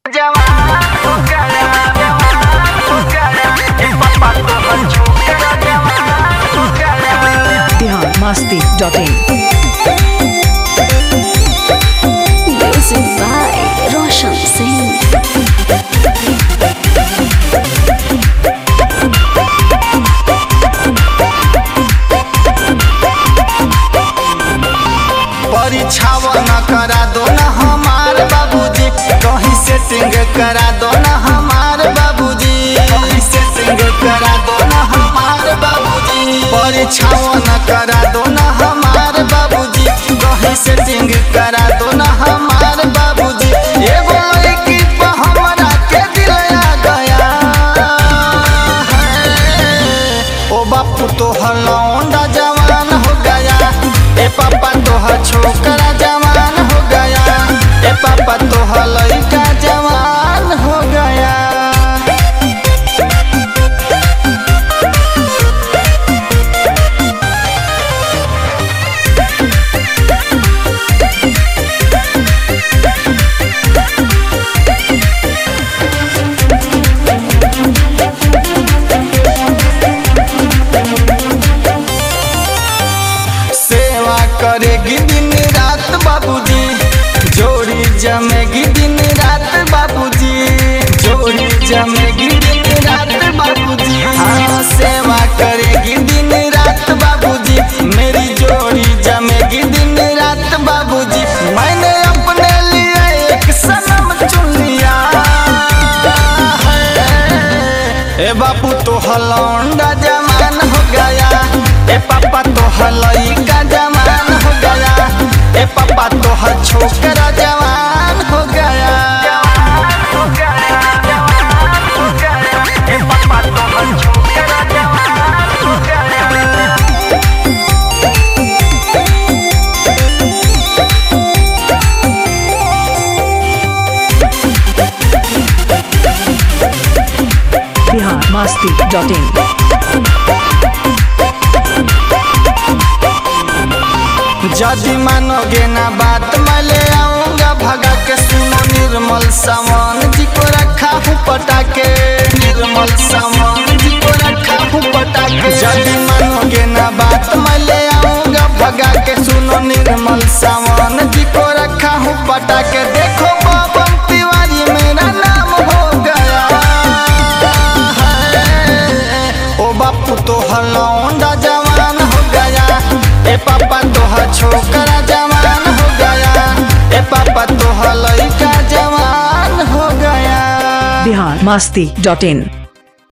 biharmasti.in Music by Roshan Singh. परीक्षावा न करा दो न हमार बाबूजी, कहीं सेटिंग करा दो न हमार बाबूजी, कहीं सेटिंग करा दो न हमार बाबूजी। परीक्षावा न करा दो न हमार बाबूजी, कहीं सेटिंग करा दो न हमार बाबूजी। एगो लड़की पे हमरा के दिल आ गया है। ओ बापू तो हलौंडा जवान हो गया, ए पापा तोहा छोकरा जवान हो गया, ए पापा तोहा लड़का जवान हो गया। सेवा करेगी दिन रात बाबूजी, जोड़ी जमेगी दिन रात बाबूजी, जोड़ी जमेगी दिन रात बाबूजी। हाँ सेवा करेगी दिन रात बाबूजी, मेरी जोड़ी जमेगी दिन रात बाबूजी। मैंने अपने लिए एक सनम चुन लिया है। ए बापू तो हलौंडा जवान हो गया, ए पापा तो लड़का जवान हो गया, ए पापा तो छोकरा जवान हो गया। ए पापा तो छोकरा जवान हो गया। biharmasti.in यदि मानोगे ना बात मैं ले आऊंगा भगा के। सुनो निर्मल सामान जी को रखा हूँ पटा के, निर्मल सामान जी को रखा हूँ पटा के। यदि मानोगे ना बात मैं ले आऊंगा भगा के। सुनो निर्मल सामान जी को रखा हूँ पटा के। देखो पवन तिवारी मेरा नाम हो गया है। ओ बापू तो हलौंडा जवान हो गया, ए पापा तो छोकरा जवान हो गया, ए पापा तो लड़का जवान हो गया। biharmasti.in